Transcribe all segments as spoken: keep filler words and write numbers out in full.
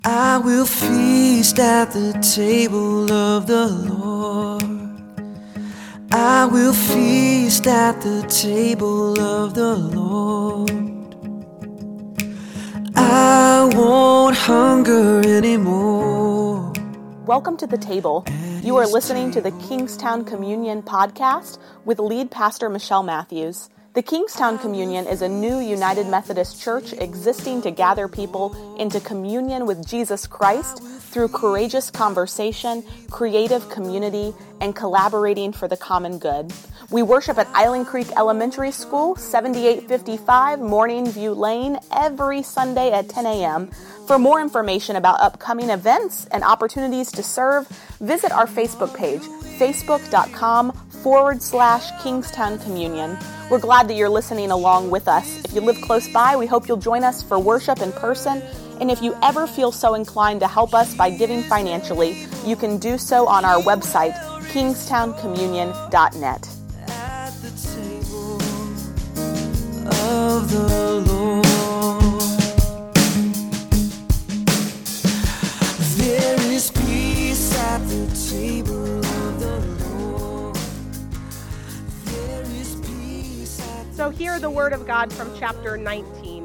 I will feast at the table of the Lord. I will feast at the table of the Lord. I won't hunger anymore. Welcome to The Table. You are listening to the Kingstown Communion podcast with lead pastor Michelle Matthews. The Kingstown Communion is a new United Methodist Church existing to gather people into communion with Jesus Christ through courageous conversation, creative community, and collaborating for the common good. We worship at Island Creek Elementary School, seventy-eight fifty-five Morning View Lane, every Sunday at ten a.m. For more information about upcoming events and opportunities to serve, visit our Facebook page, facebook.com forward slash Kingstown Communion. We're glad that you're listening along with us. If you live close by, we hope you'll join us for worship in person. And if you ever feel so inclined to help us by giving financially, you can do so on our website, kingstown communion dot net. At the table of the Lord. There is peace at the table of the Lord. There is peace at the So hear the word of God from chapter nineteen.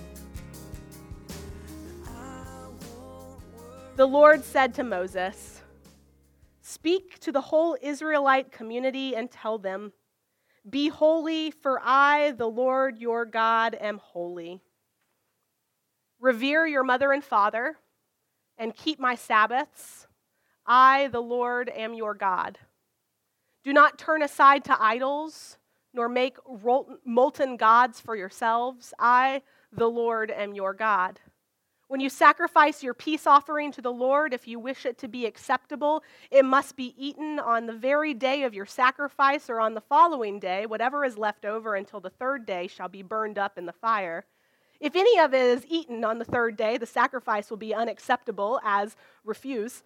The Lord said to Moses, "Speak to the whole Israelite community and tell them, 'Be holy, for I, the Lord your God, am holy. Revere your mother and father, and keep my Sabbaths. I, the Lord, am your God. Do not turn aside to idols, nor make molten gods for yourselves. I, the Lord, am your God. When you sacrifice your peace offering to the Lord, if you wish it to be acceptable, it must be eaten on the very day of your sacrifice or on the following day. Whatever is left over until the third day shall be burned up in the fire. If any of it is eaten on the third day, the sacrifice will be unacceptable as refuse.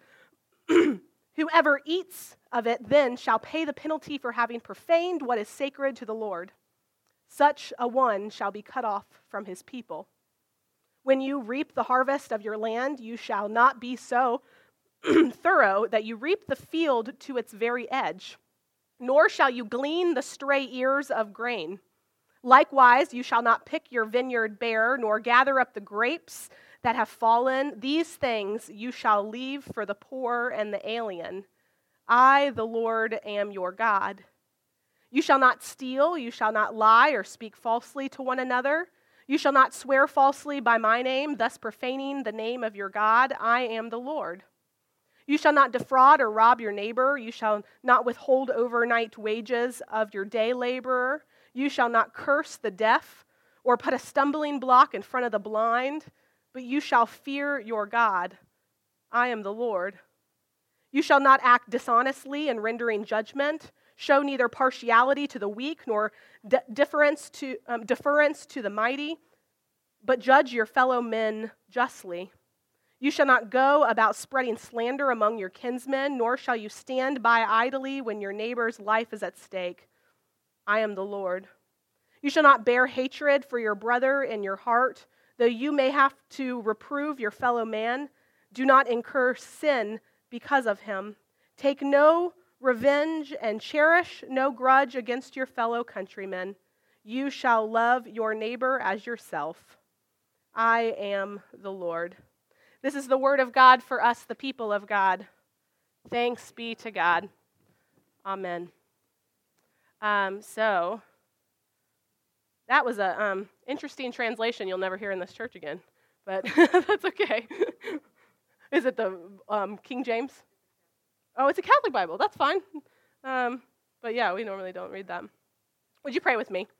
Whoever eats of it then shall pay the penalty for having profaned what is sacred to the Lord. Such a one shall be cut off from his people. When you reap the harvest of your land, you shall not be so thorough that you reap the field to its very edge, nor shall you glean the stray ears of grain. Likewise, you shall not pick your vineyard bare, nor gather up the grapes that have fallen. These things you shall leave for the poor and the alien. I, the Lord, am your God. You shall not steal, you shall not lie or speak falsely to one another. You shall not swear falsely by my name, thus profaning the name of your God. I am the Lord. You shall not defraud or rob your neighbor. You shall not withhold overnight wages of your day laborer. You shall not curse the deaf or put a stumbling block in front of the blind, but you shall fear your God. I am the Lord. You shall not act dishonestly in rendering judgment. Show neither partiality to the weak nor de- deference to um, deference to the mighty, but judge your fellow men justly. You shall not go about spreading slander among your kinsmen, nor shall you stand by idly when your neighbor's life is at stake. I am the Lord. You shall not bear hatred for your brother in your heart, though you may have to reprove your fellow man. Do not incur sin because of him. Take no revenge and cherish no grudge against your fellow countrymen. You shall love your neighbor as yourself. I am the Lord." This is the word of God for us, the people of God. Thanks be to God. Amen. Um, so, that was a um, interesting translation you'll never hear in this church again, but that's okay. Is it the um, King James? Oh, it's a Catholic Bible. That's fine. Um, but yeah, we normally don't read that. Would you pray with me?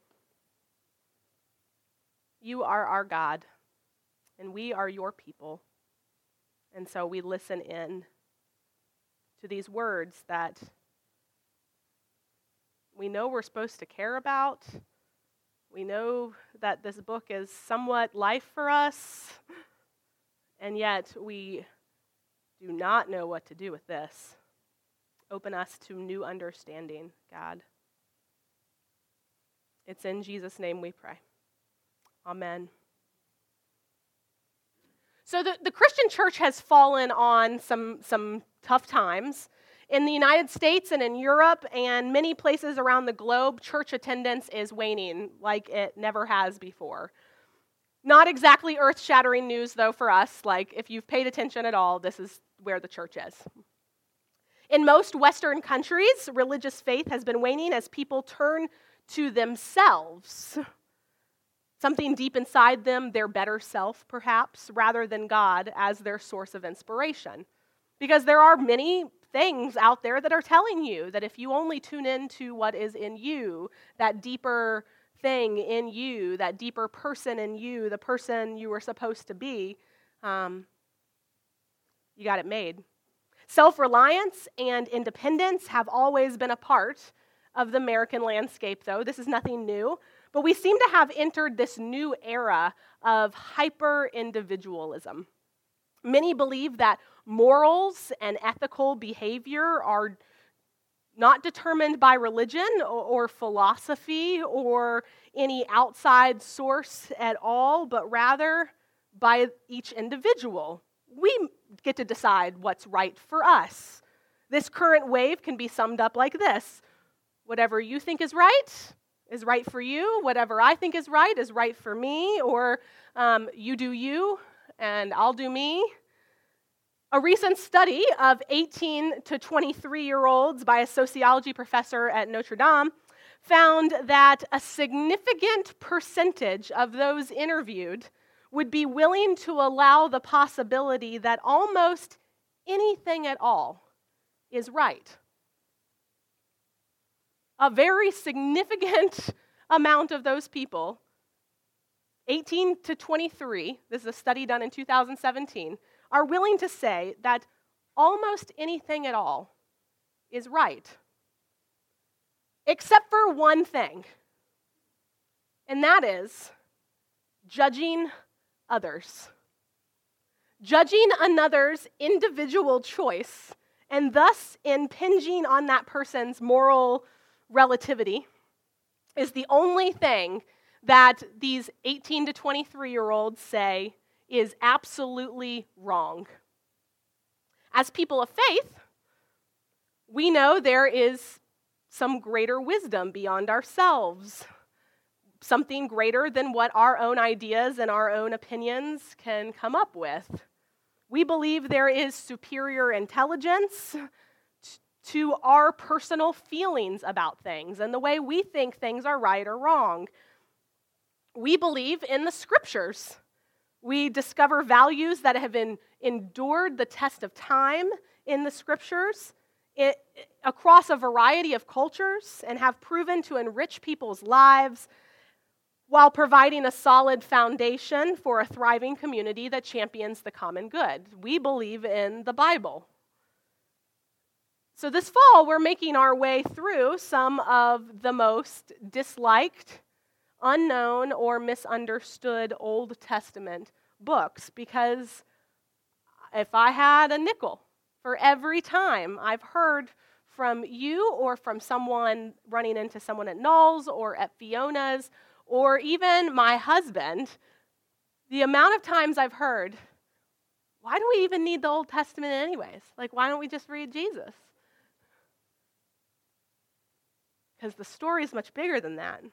You are our God, and we are your people. And so we listen in to these words that we know we're supposed to care about. We know that this book is somewhat life for us, and yet we do not know what to do with this. Open us to new understanding, God. It's in Jesus' name we pray. Amen. So the, the Christian church has fallen on some, some tough times. In the United States and in Europe and many places around the globe, church attendance is waning like it never has before. Not exactly earth-shattering news, though, for us. Like, if you've paid attention at all, this is where the church is. In most Western countries, religious faith has been waning as people turn to themselves, something deep inside them, their better self, perhaps, rather than God as their source of inspiration. Because there are many things out there that are telling you that if you only tune into what is in you, that deeper thing in you, that deeper person in you, the person you were supposed to be, um, you got it made. Self-reliance and independence have always been a part of the American landscape, though. This is nothing new. But we seem to have entered this new era of hyper-individualism. Many believe that morals and ethical behavior are not determined by religion or, or philosophy or any outside source at all, but rather by each individual. We get to decide what's right for us. This current wave can be summed up like this: whatever you think is right is right for you. Whatever I think is right is right for me. Or um, you do you, and I'll do me. A recent study of eighteen to twenty-three-year-olds by a sociology professor at Notre Dame found that a significant percentage of those interviewed would be willing to allow the possibility that almost anything at all is right. A very significant amount of those people, eighteen to twenty-three, this is a study done in two thousand seventeen, are willing to say that almost anything at all is right, except for one thing, and that is judging others. Judging another's individual choice and thus impinging on that person's moral relativity is the only thing that these eighteen to twenty-three-year-olds say is absolutely wrong. As people of faith, we know there is some greater wisdom beyond ourselves, something greater than what our own ideas and our own opinions can come up with. We believe there is superior intelligence to our personal feelings about things and the way we think things are right or wrong. We believe in the scriptures. We discover values that have been endured the test of time in the scriptures it, across a variety of cultures and have proven to enrich people's lives while providing a solid foundation for a thriving community that champions the common good. We believe in the Bible. So this fall, we're making our way through some of the most disliked, unknown, or misunderstood Old Testament books, because if I had a nickel for every time I've heard from you or from someone running into someone at Knowles or at Fiona's or even my husband, the amount of times I've heard, why do we even need the Old Testament anyways? Like, why don't we just read Jesus? Because the story is much bigger than that.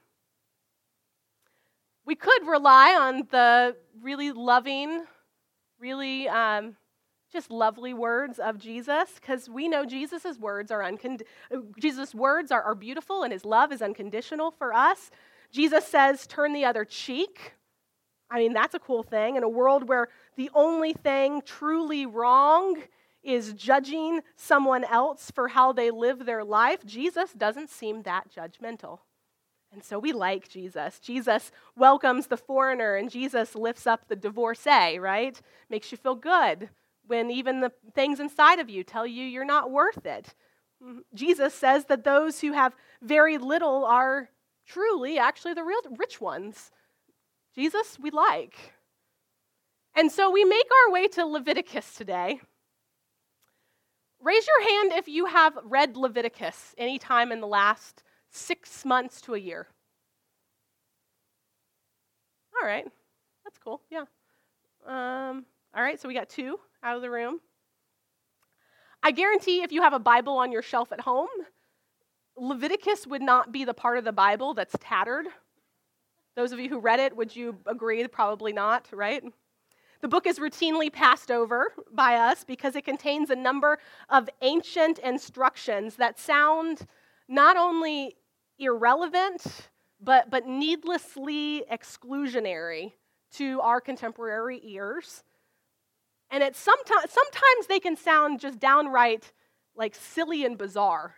We could rely on the really loving, really um, just lovely words of Jesus, because we know Jesus' words are uncond- Jesus' words are, are beautiful, and his love is unconditional for us. Jesus says, turn the other cheek. I mean, that's a cool thing. In a world where the only thing truly wrong is judging someone else for how they live their life, Jesus doesn't seem that judgmental. And so we like Jesus. Jesus welcomes the foreigner, and Jesus lifts up the divorcee, right? Makes you feel good when even the things inside of you tell you you're not worth it. Jesus says that those who have very little are truly actually the real rich ones. Jesus, we like. And so we make our way to Leviticus today. Raise your hand if you have read Leviticus any time in the last six months to a year. All right, that's cool, yeah. Um, All right, so we got two out of the room. I guarantee if you have a Bible on your shelf at home, Leviticus would not be the part of the Bible that's tattered. Those of you who read it, would you agree? Probably not, right? The book is routinely passed over by us because it contains a number of ancient instructions that sound not only irrelevant, but, but needlessly exclusionary to our contemporary ears. And it's sometimes, sometimes they can sound just downright like silly and bizarre.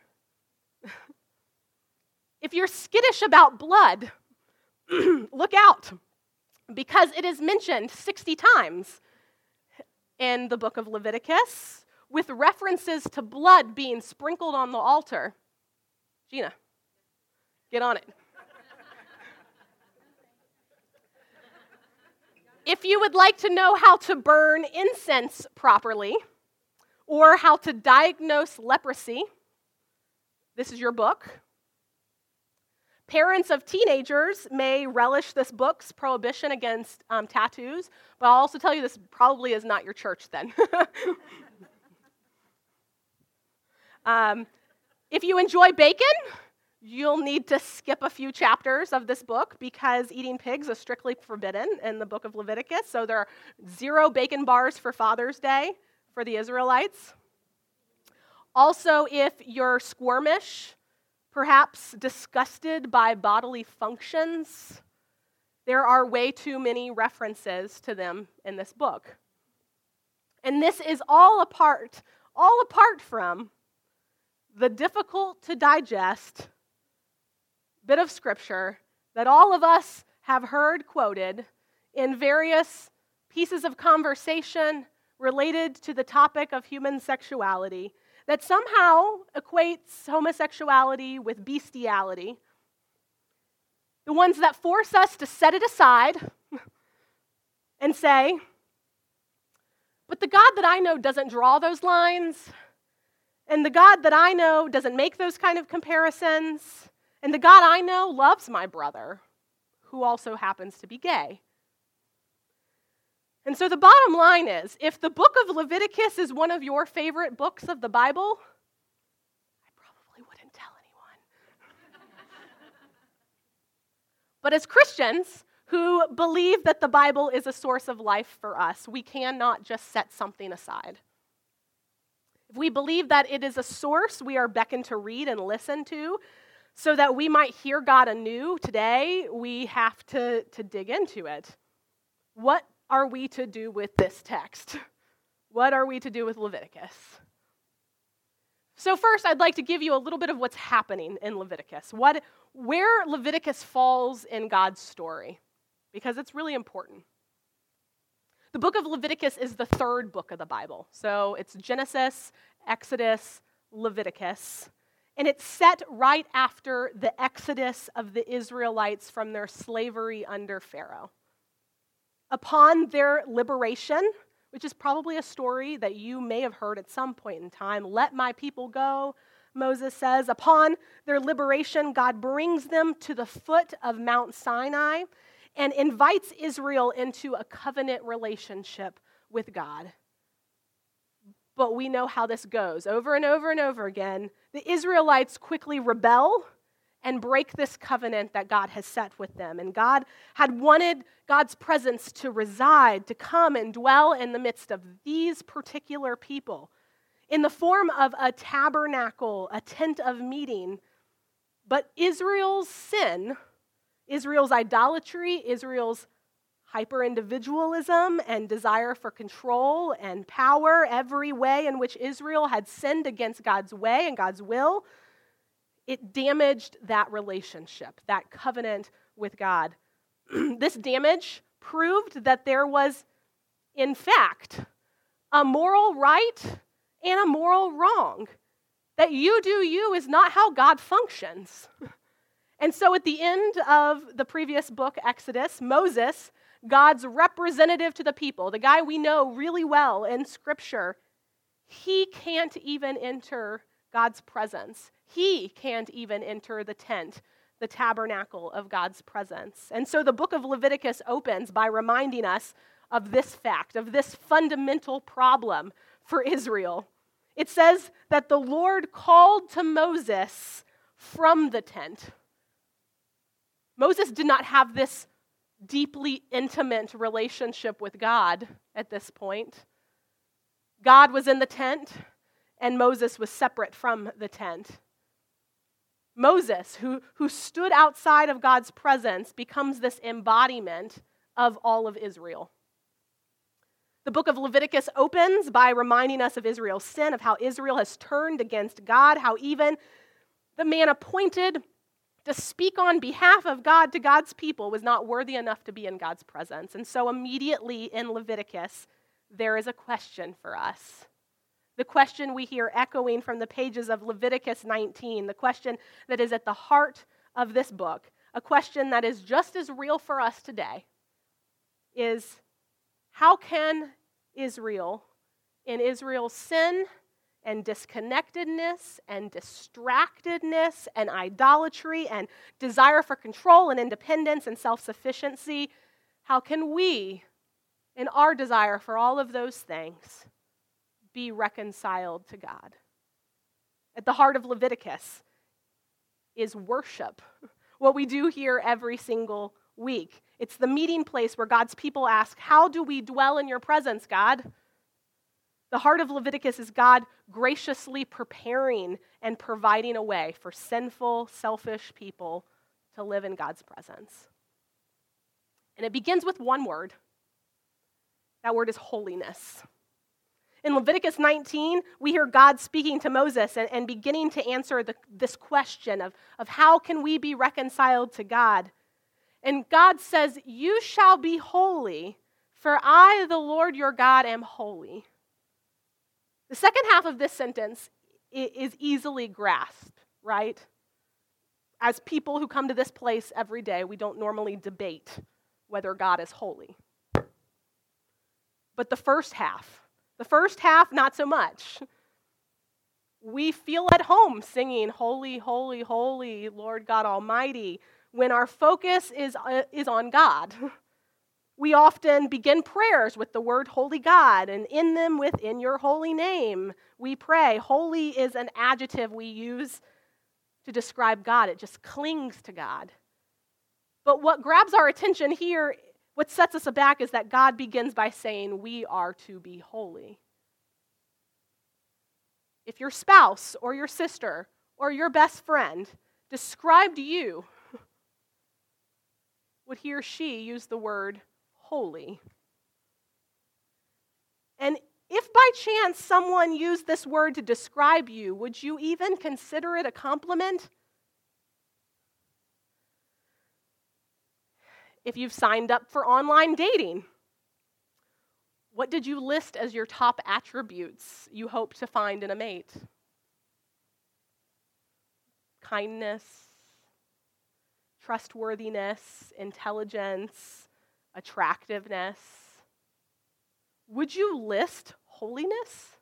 If you're skittish about blood, look out, because it is mentioned sixty times in the book of Leviticus with references to blood being sprinkled on the altar. Gina, get on it. If you would like to know how to burn incense properly or how to diagnose leprosy, this is your book. Parents of teenagers may relish this book's prohibition against um, tattoos, but I'll also tell you this probably is not your church then. um, if you enjoy bacon, you'll need to skip a few chapters of this book because eating pigs is strictly forbidden in the book of Leviticus. So there are zero bacon bars for Father's Day for the Israelites. Also, if you're squirmish, perhaps disgusted by bodily functions, there are way too many references to them in this book. And this is all apart, all apart from the difficult to digest bit of scripture that all of us have heard quoted in various pieces of conversation related to the topic of human sexuality that somehow equates homosexuality with bestiality. The ones that force us to set it aside and say, but the God that I know doesn't draw those lines, and the God that I know doesn't make those kind of comparisons, and the God I know loves my brother, who also happens to be gay. And so the bottom line is, if the book of Leviticus is one of your favorite books of the Bible, I probably wouldn't tell anyone. But as Christians who believe that the Bible is a source of life for us, we cannot just set something aside. If we believe that it is a source we are beckoned to read and listen to so that we might hear God anew today, we have to, to dig into it. What are we to do with this text? What are we to do with Leviticus? So first, I'd like to give you a little bit of what's happening in Leviticus, what, where Leviticus falls in God's story, because it's really important. The book of Leviticus is the third book of the Bible. So it's Genesis, Exodus, Leviticus, and it's set right after the exodus of the Israelites from their slavery under Pharaoh. Upon their liberation, which is probably a story that you may have heard at some point in time, let my people go, Moses says. Upon their liberation, God brings them to the foot of Mount Sinai and invites Israel into a covenant relationship with God. But we know how this goes. Over and over and over again, the Israelites quickly rebel and break this covenant that God has set with them. And God had wanted God's presence to reside, to come and dwell in the midst of these particular people in the form of a tabernacle, a tent of meeting. But Israel's sin, Israel's idolatry, Israel's hyper-individualism and desire for control and power, every way in which Israel had sinned against God's way and God's will, it damaged that relationship, that covenant with God. This damage proved that there was, in fact, a moral right and a moral wrong. That you do you is not how God functions. And so at the end of the previous book, Exodus, Moses, God's representative to the people, the guy we know really well in Scripture, he can't even enter God's presence. He can't even enter the tent, the tabernacle of God's presence. And so the book of Leviticus opens by reminding us of this fact, of this fundamental problem for Israel. It says that the Lord called to Moses from the tent. Moses did not have this deeply intimate relationship with God at this point. God was in the tent, and Moses was separate from the tent. Moses, who, who stood outside of God's presence, becomes this embodiment of all of Israel. The book of Leviticus opens by reminding us of Israel's sin, of how Israel has turned against God, how even the man appointed to speak on behalf of God to God's people was not worthy enough to be in God's presence. And so immediately in Leviticus, there is a question for us. The question we hear echoing from the pages of Leviticus nineteen, the question that is at the heart of this book, a question that is just as real for us today, is how can Israel, in Israel's sin and disconnectedness and distractedness and idolatry and desire for control and independence and self-sufficiency, how can we, in our desire for all of those things, be reconciled to God? At the heart of Leviticus is worship, what we do here every single week. It's the meeting place where God's people ask, how do we dwell in your presence, God? The heart of Leviticus is God graciously preparing and providing a way for sinful, selfish people to live in God's presence. And it begins with one word. That word is holiness. In Leviticus nineteen, we hear God speaking to Moses and, and beginning to answer the, this question of, of how can we be reconciled to God. And God says, you shall be holy, for I, the Lord your God, am holy. The second half of this sentence is easily grasped, right? As people who come to this place every day, we don't normally debate whether God is holy. But the first half, the first half, not so much. We feel at home singing, holy, holy, holy, Lord God Almighty, when our focus is, uh, is on God. We often begin prayers with the word holy God, and in them within your holy name we pray. Holy is an adjective we use to describe God. It just clings to God. But what grabs our attention here, what sets us aback, is that God begins by saying we are to be holy. If your spouse or your sister or your best friend described you, would he or she use the word holy? And if by chance someone used this word to describe you, would you even consider it a compliment? If you've signed up for online dating, what did you list as your top attributes you hope to find in a mate? Kindness, trustworthiness, intelligence, attractiveness. Would you list holiness?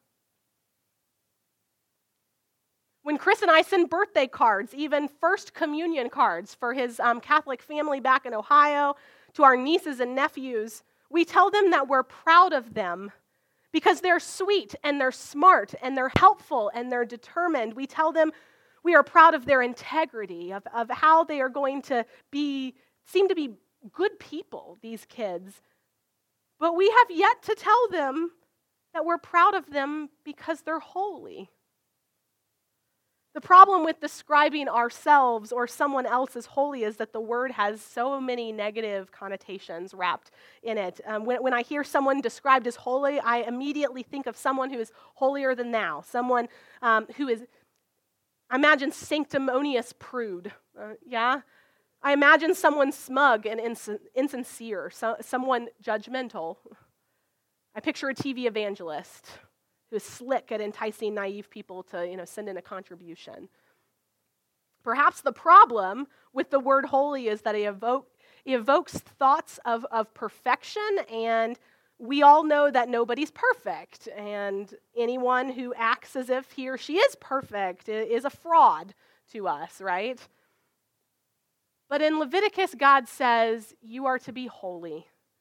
When Chris and I send birthday cards, even first communion cards for his um, Catholic family back in Ohio, to our nieces and nephews, we tell them that we're proud of them because they're sweet and they're smart and they're helpful and they're determined. We tell them we are proud of their integrity, of, of how they are going to be, seem to be good people, these kids. But we have yet to tell them that we're proud of them because they're holy. The problem with describing ourselves or someone else as holy is that the word has so many negative connotations wrapped in it. Um, when, when I hear someone described as holy, I immediately think of someone who is holier than thou, someone um, who is, I imagine, sanctimonious prude, uh, yeah? I imagine someone smug and ins- insincere, so, someone judgmental. I picture a T V evangelist who is slick at enticing naive people to, you know, send in a contribution. Perhaps the problem with the word holy is that it, evoke, it evokes thoughts of, of perfection, and we all know that nobody's perfect, and anyone who acts as if he or she is perfect is a fraud to us, right? But in Leviticus, God says, you are to be holy,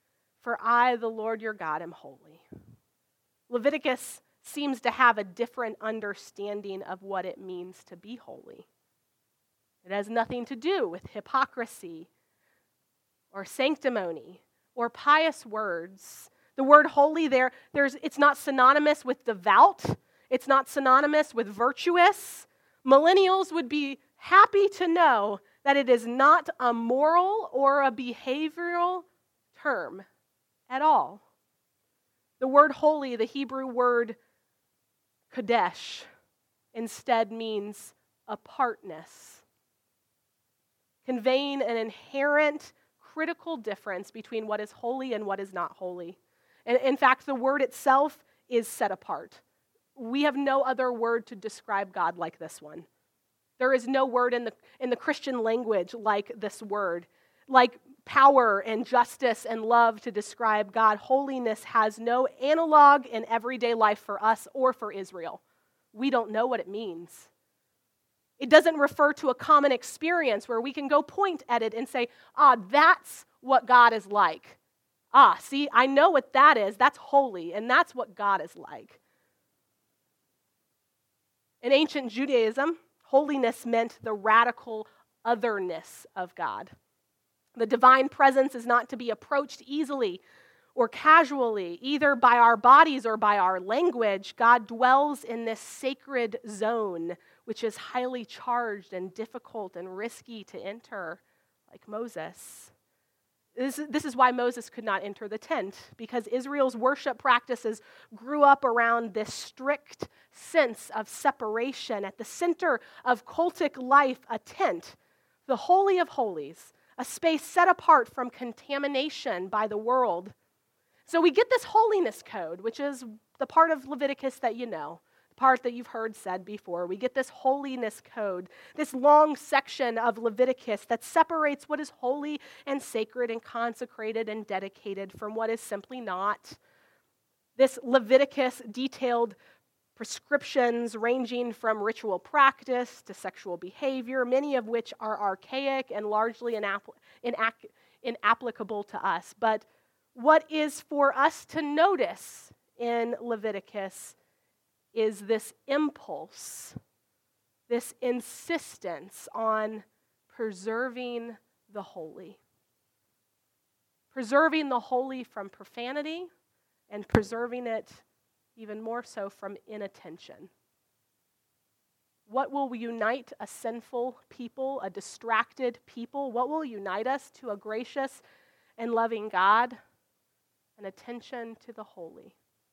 for I, the Lord your God, am holy. Leviticus seems to have a different understanding of what it means to be holy. It has nothing to do with hypocrisy or sanctimony or pious words. The word holy there, there's, it's not synonymous with devout. It's not synonymous with virtuous. Millennials would be happy to know that it is not a moral or a behavioral term at all. The word holy, the Hebrew word kadesh, instead means apartness, conveying an inherent critical difference between what is holy and what is not holy. And in fact, the word itself is set apart. We have no other word to describe God like this one. There is no word in the in the Christian language like this word. Like power and justice and love to describe God, holiness has no analog in everyday life for us or for Israel. We don't know what it means. It doesn't refer to a common experience where we can go point at it and say, ah, that's what God is like. Ah, see, I know what that is. That's holy, and that's what God is like. In ancient Judaism, holiness meant the radical otherness of God. The divine presence is not to be approached easily or casually, either by our bodies or by our language. God dwells in this sacred zone, which is highly charged and difficult and risky to enter, like Moses. This, this is why Moses could not enter the tent, because Israel's worship practices grew up around this strict sense of separation. At the center of cultic life, a tent, the Holy of Holies, a space set apart from contamination by the world. So we get this holiness code, which is the part of Leviticus that you know, the part that you've heard said before. We get this holiness code, this long section of Leviticus that separates what is holy and sacred and consecrated and dedicated from what is simply not. This Leviticus detailed prescriptions ranging from ritual practice to sexual behavior, many of which are archaic and largely inapp- inac- inapplicable to us. But what is for us to notice in Leviticus is this impulse, this insistence on preserving the holy. Preserving the holy from profanity and preserving it even more so from inattention. What will unite a sinful people, a distracted people? What will unite us to a gracious and loving God? An attention to the holy.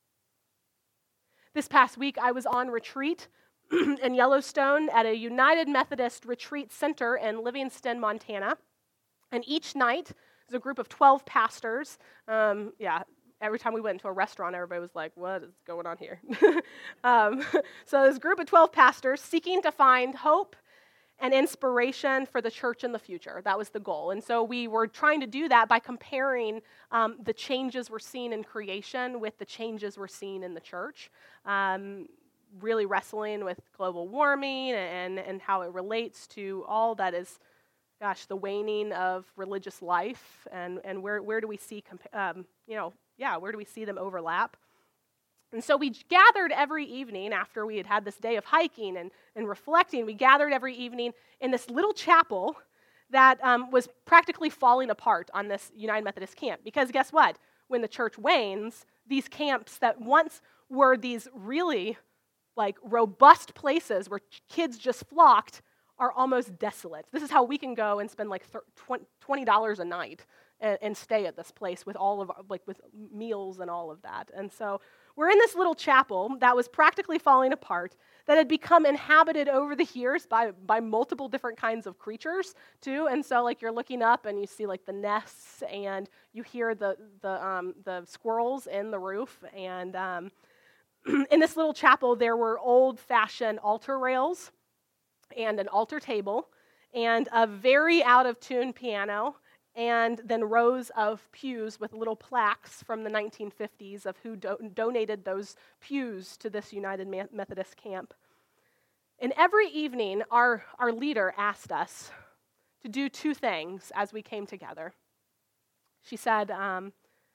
This past week, I was on retreat in Yellowstone at a United Methodist Retreat Center in Livingston, Montana. And each night, there's a group of twelve pastors. Um, yeah, every time we went into a restaurant, everybody was like, what is going on here? um, so this group of twelve pastors seeking to find hope and inspiration for the church in the future. That was the goal. And so we were trying to do that by comparing um, the changes we're seeing in creation with the changes we're seeing in the church. Um, really wrestling with global warming and, and how it relates to all that is, gosh, the waning of religious life, and, and where, where do we see, um, you know, yeah, where do we see them overlap? And so we gathered every evening after we had had this day of hiking and, and reflecting. We gathered every evening in this little chapel that um, was practically falling apart on this United Methodist camp. Because guess what? When the church wanes, these camps that once were these really like robust places where kids just flocked are almost desolate. This is how we can go and spend like twenty dollars a night and, and stay at this place with all of our, like with meals and all of that. And so we're in this little chapel that was practically falling apart, that had become inhabited over the years by, by multiple different kinds of creatures, too. And so, like, you're looking up and you see, like, the nests, and you hear the the um, the squirrels in the roof. And um, in this little chapel, there were old-fashioned altar rails and an altar table and a very out-of-tune piano, and then rows of pews with little plaques from the nineteen fifties of who do- donated those pews to this United Methodist camp. And every evening, our, our leader asked us to do two things as we came together. She said, um,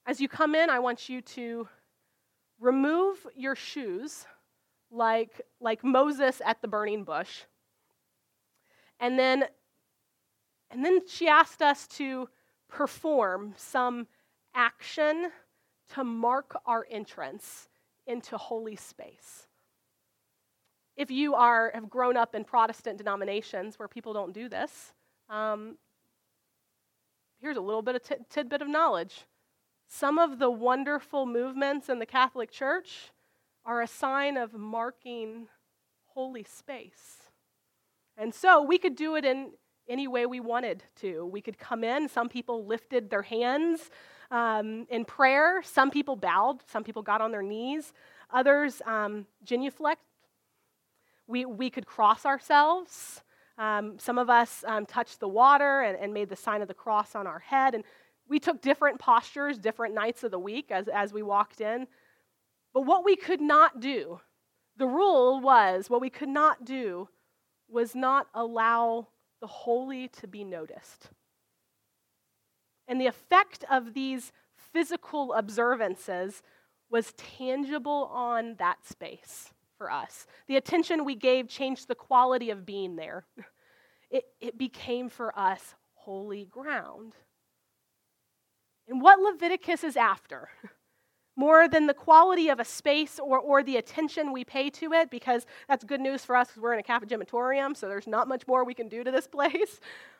As you come in, I want you to remove your shoes like, like Moses at the burning bush. And then, and then she asked us to perform some action to mark our entrance into holy space. If you are have grown up in Protestant denominations where people don't do this, um, here's a little bit of t- tidbit of knowledge. Some of the wonderful movements in the Catholic Church are a sign of marking holy space. And so we could do it in any way we wanted to. We could come in. Some people lifted their hands um, in prayer. Some people bowed. Some people got on their knees. Others um, genuflect. We, we could cross ourselves. Um, some of us um, touched the water and, and made the sign of the cross on our head. And we took different postures, different nights of the week as, as we walked in. But what we could not do, the rule was, what we could not do was not allow the holy to be noticed. And the effect of these physical observances was tangible on that space for us. The attention we gave changed the quality of being there. It, it became for us holy ground. And what Leviticus is after, more than the quality of a space or, or the attention we pay to it, because that's good news for us because we're in a Catholic gymatorium, so there's not much more we can do to this place.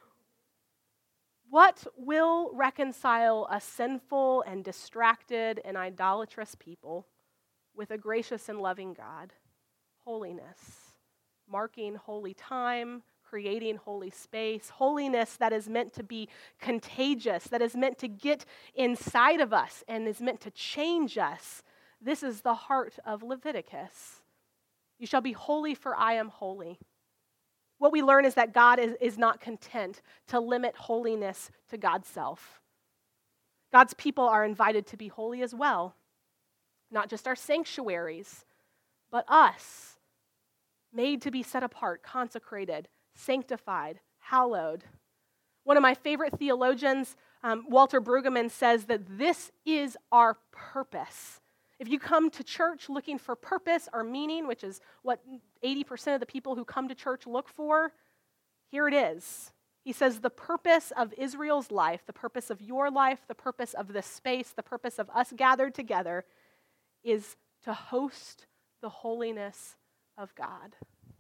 What will reconcile a sinful and distracted and idolatrous people with a gracious and loving God? Holiness, marking holy time, creating holy space, holiness that is meant to be contagious, that is meant to get inside of us and is meant to change us. This is the heart of Leviticus. You shall be holy, for I am holy. What we learn is that God is, is not content to limit holiness to God's self. God's people are invited to be holy as well. Not just our sanctuaries, but us, made to be set apart, consecrated, sanctified, hallowed. One of my favorite theologians, um, Walter Brueggemann, says that this is our purpose. If you come to church looking for purpose or meaning, which is what eighty percent of the people who come to church look for, here it is. He says the purpose of Israel's life, the purpose of your life, the purpose of this space, the purpose of us gathered together is to host the holiness of God.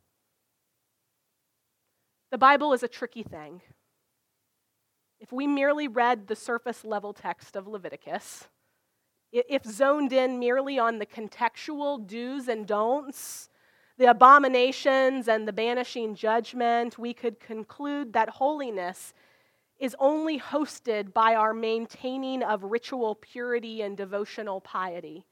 The Bible is a tricky thing. If we merely read the surface level text of Leviticus, if zoned in merely on the contextual do's and don'ts, the abominations and the banishing judgment, we could conclude that holiness is only hosted by our maintaining of ritual purity and devotional piety.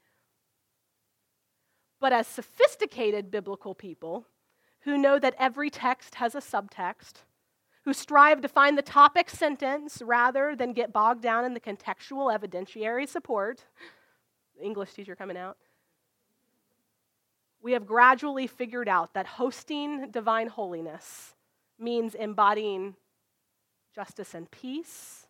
But as sophisticated biblical people who know that every text has a subtext, who strive to find the topic sentence rather than get bogged down in the contextual evidentiary support, English teacher coming out, we have gradually figured out that hosting divine holiness means embodying justice and peace.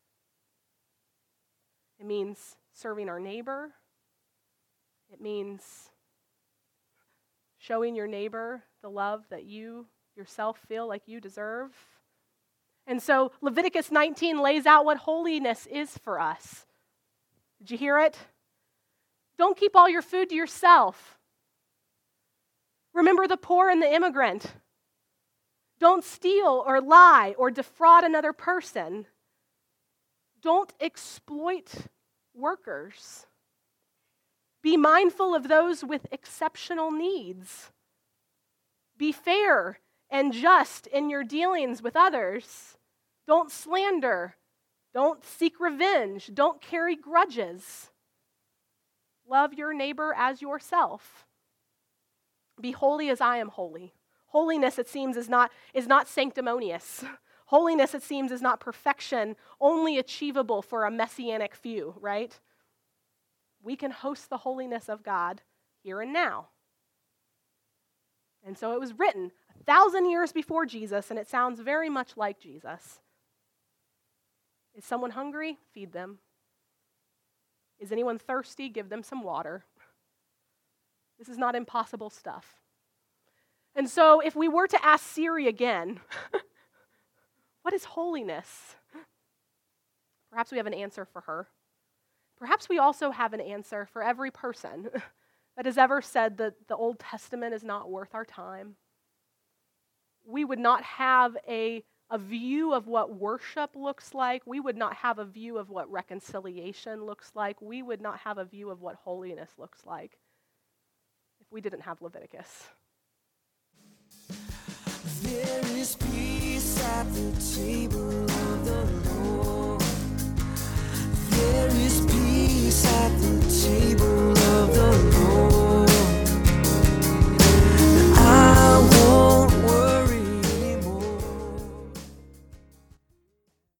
It means serving our neighbor. It means showing your neighbor the love that you yourself feel like you deserve. And so Leviticus nineteen lays out what holiness is for us. Did you hear it? Don't keep all your food to yourself. Remember the poor and the immigrant. Don't steal or lie or defraud another person. Don't exploit workers. Be mindful of those with exceptional needs. Be fair and just in your dealings with others. Don't slander. Don't seek revenge. Don't carry grudges. Love your neighbor as yourself. Be holy as I am holy. Holiness, it seems, is not, is not sanctimonious. Holiness, it seems, is not perfection, only achievable for a messianic few, right? We can host the holiness of God here and now. And so it was written a thousand years before Jesus, and it sounds very much like Jesus. Is someone hungry? Feed them. Is anyone thirsty? Give them some water. This is not impossible stuff. And so if we were to ask Siri again, what is holiness? Perhaps we have an answer for her. Perhaps we also have an answer for every person that has ever said that the Old Testament is not worth our time. We would not have a, a view of what worship looks like. We would not have a view of what reconciliation looks like. We would not have a view of what holiness looks like if we didn't have Leviticus. There is peace at the table of the Lord.